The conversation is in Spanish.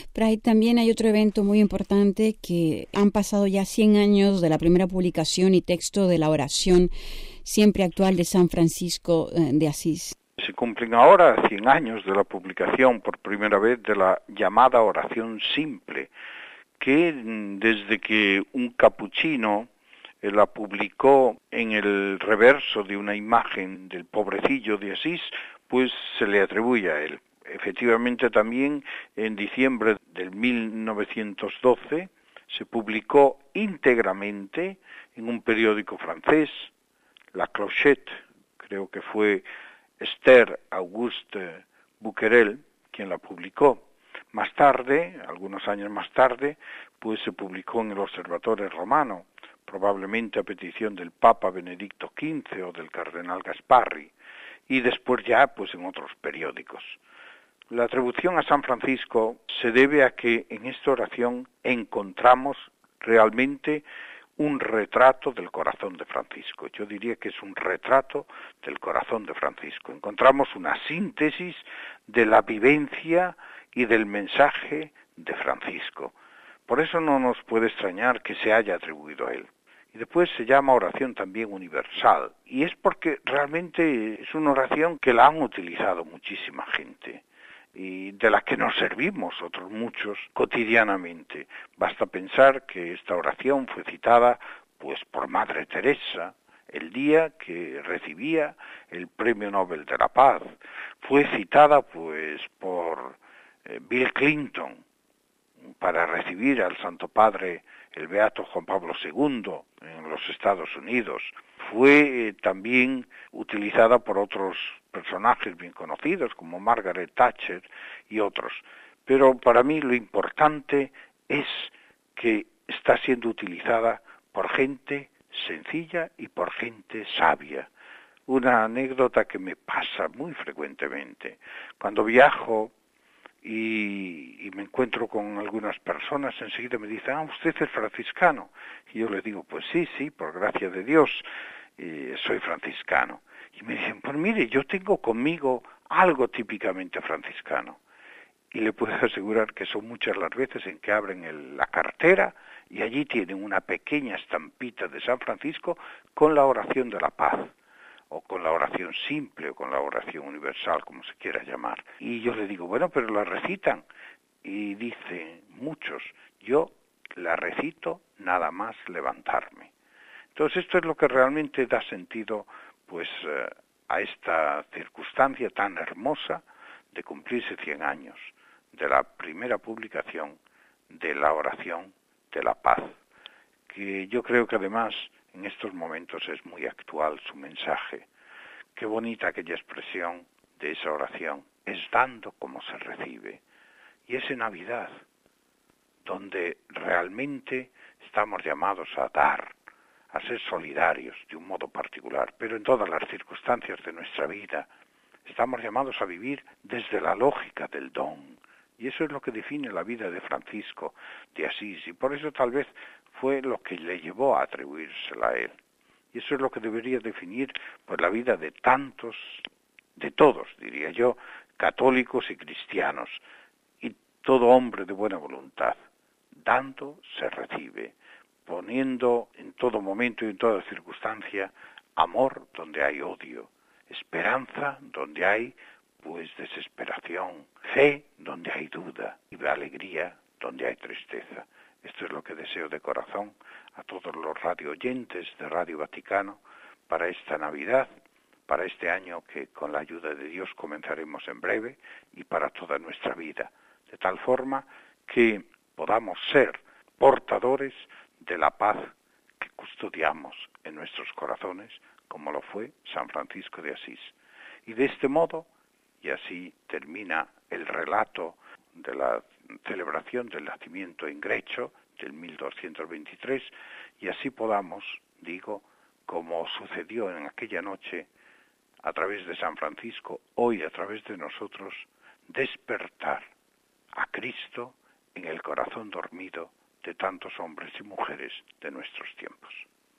Pero también hay otro evento muy importante que han pasado ya 100 años de la primera publicación y texto de la oración siempre actual de San Francisco de Asís. Se cumplen ahora 100 años de la publicación por primera vez de la llamada oración simple, que desde que un capuchino la publicó en el reverso de una imagen del pobrecillo de Asís, pues se le atribuye a él. Efectivamente también en diciembre del 1912 se publicó íntegramente en un periódico francés, La Clochette, creo que fue Esther Auguste Buquerel quien la publicó. Más tarde, algunos años más tarde, pues se publicó en el Observatorio Romano, probablemente a petición del Papa Benedicto XV o del Cardenal Gasparri, y después ya pues en otros periódicos. La atribución a San Francisco se debe a que en esta oración encontramos realmente un retrato del corazón de Francisco. Yo diría que es un retrato del corazón de Francisco. Encontramos una síntesis de la vivencia y del mensaje de Francisco. Por eso no nos puede extrañar que se haya atribuido a él. Y después se llama oración también universal. Y es porque realmente es una oración que la han utilizado muchísima gente y de la que nos servimos otros muchos cotidianamente. Basta pensar que esta oración fue citada pues por Madre Teresa el día que recibía el Premio Nobel de la Paz. Fue citada pues por Bill Clinton para recibir al Santo Padre, el Beato Juan Pablo II, en los Estados Unidos. Fue también utilizada por otros personajes bien conocidos, como Margaret Thatcher y otros. Pero para mí lo importante es que está siendo utilizada por gente sencilla y por gente sabia. Una anécdota que me pasa muy frecuentemente. Cuando viajo y me encuentro con algunas personas, enseguida me dicen, usted es franciscano. Y yo les digo, pues sí, por gracia de Dios, soy franciscano. Y me dicen, pues mire, yo tengo conmigo algo típicamente franciscano. Y le puedo asegurar que son muchas las veces en que abren la cartera y allí tienen una pequeña estampita de San Francisco con la oración de la paz, o con la oración simple, o con la oración universal, como se quiera llamar. Y yo le digo, bueno, pero la recitan. Y dicen muchos, yo la recito nada más levantarme. Entonces esto es lo que realmente da sentido pues a esta circunstancia tan hermosa de cumplirse 100 años de la primera publicación de la oración de la paz, que yo creo que además en estos momentos es muy actual su mensaje. Qué bonita aquella expresión de esa oración, es dando como se recibe. Y es en Navidad, donde realmente estamos llamados a dar, a ser solidarios de un modo particular, pero en todas las circunstancias de nuestra vida estamos llamados a vivir desde la lógica del don. Y eso es lo que define la vida de Francisco de Asís, y por eso tal vez fue lo que le llevó a atribuírsela a él. Y eso es lo que debería definir pues la vida de tantos, de todos, diría yo, católicos y cristianos, y todo hombre de buena voluntad. Dando se recibe, poniendo en todo momento y en toda circunstancia amor donde hay odio, esperanza donde hay pues desesperación, fe donde hay duda y alegría donde hay tristeza. Esto es lo que deseo de corazón a todos los radio oyentes de Radio Vaticano para esta Navidad, para este año que con la ayuda de Dios comenzaremos en breve y para toda nuestra vida, de tal forma que podamos ser portadores de la paz que custodiamos en nuestros corazones, como lo fue San Francisco de Asís. Y de este modo, y así termina el relato de la celebración del nacimiento en Grecho del 1223, y así podamos, digo, como sucedió en aquella noche, a través de San Francisco, hoy a través de nosotros, despertar a Cristo en el corazón dormido de tantos hombres y mujeres de nuestros tiempos.